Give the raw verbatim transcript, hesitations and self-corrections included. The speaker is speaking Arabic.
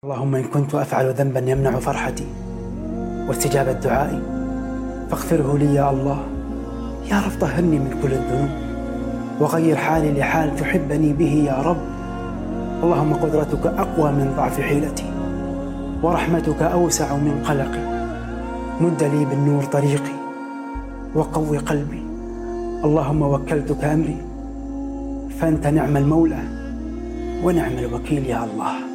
اللهم إن كنت أفعل ذنبا يمنع فرحتي واستجابة دعائي فاغفره لي يا الله. يا رب طهرني من كل الذنوب وغير حالي لحال تحبني به يا رب. اللهم قدرتك أقوى من ضعف حيلتي ورحمتك أوسع من قلقي. مد لي بالنور طريقي وقوي قلبي. اللهم وكلتك أمري فأنت نعم المولى ونعم الوكيل يا الله.